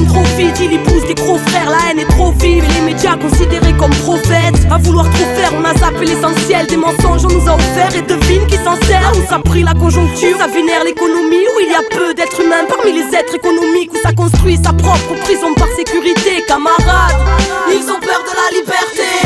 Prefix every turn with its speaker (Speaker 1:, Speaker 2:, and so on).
Speaker 1: tourne trop vite, il y pousse des gros frères, la haine est trop vive. Et les médias considérés comme prophètes, à vouloir tout faire, on a zappé l'essentiel. Des mensonges on nous a offert et devine qui s'en sert. Où ça pris la conjoncture, ça vénère l'économie. Où il y a peu d'êtres humains parmi les êtres économiques. Où ça construit sa propre prison par sécurité, camarades. Ils ont peur de la liberté.